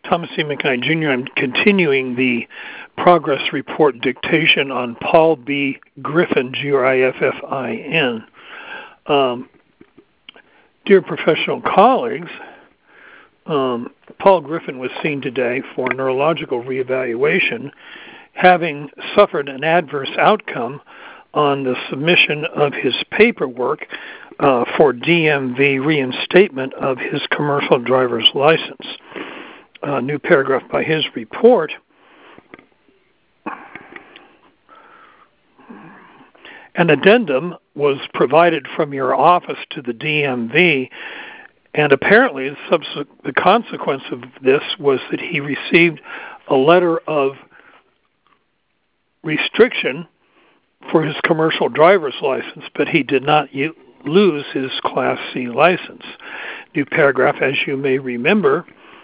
Thomas C. McKnight, Jr. I'm continuing the progress report dictation on Paul B. Griffin, Griffin. Dear professional colleagues, Paul Griffin was seen today for neurological reevaluation, having suffered an adverse outcome on the submission of his paperwork for DMV reinstatement of his commercial driver's license. A new paragraph by his report. An addendum was provided from your office to the DMV, and apparently the consequence of this was that he received a letter of restriction for his commercial driver's license, but he did not lose his Class C license. New paragraph, as you may remember,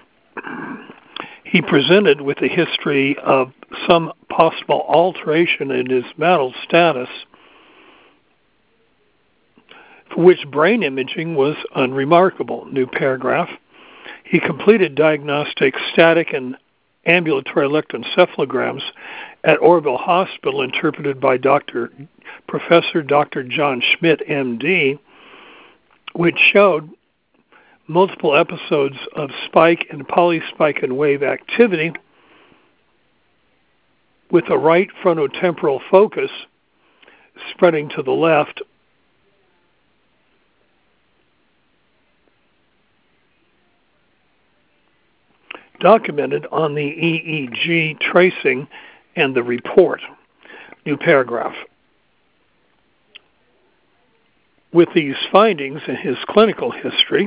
he presented with a history of some possible alteration in his mental status, for which brain imaging was unremarkable. New paragraph. He completed diagnostic static and ambulatory electroencephalograms at Orville Hospital, interpreted by Professor Dr. John Schmidt, M.D., which showed multiple episodes of spike and polyspike and wave activity with a right frontotemporal focus spreading to the left, documented on the EEG tracing and the report. New paragraph. With these findings in his clinical history,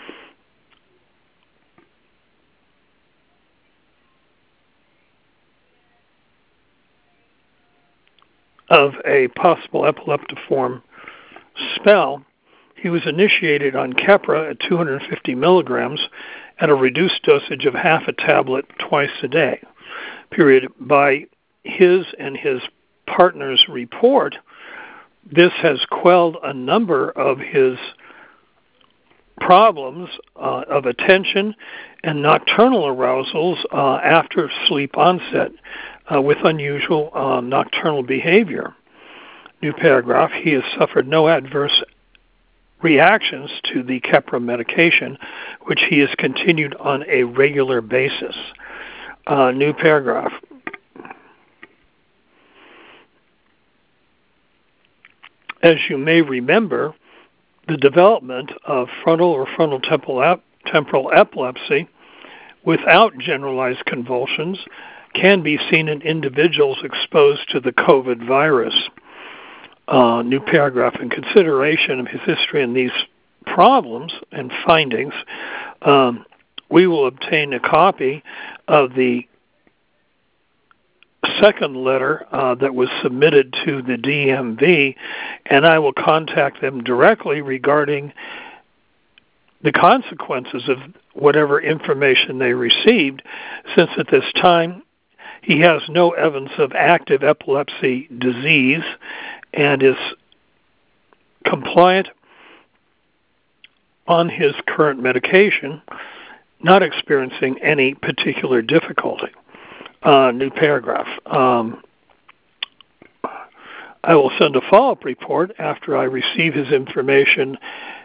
of a possible epileptiform spell, he was initiated on Keppra at 250 milligrams at a reduced dosage of half a tablet twice a day. Period. By his and his partner's report, this has quelled a number of his problems of attention and nocturnal arousals after sleep onset with unusual nocturnal behavior. New paragraph. He has suffered no adverse reactions to the Keppra medication, which he has continued on a regular basis. New paragraph. As you may remember, the development of frontal or frontal temporal epilepsy without generalized convulsions can be seen in individuals exposed to the COVID virus. New paragraph. In consideration of his history and these problems and findings, we will obtain a copy of the second letter that was submitted to the DMV, and I will contact them directly regarding the consequences of whatever information they received, since at this time he has no evidence of active epilepsy disease and is compliant on his current medication, not experiencing any particular difficulty. New paragraph. I will send a follow-up report after I receive his information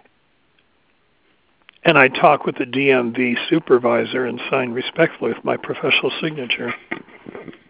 and I talk with the DMV supervisor and sign respectfully with my professional signature.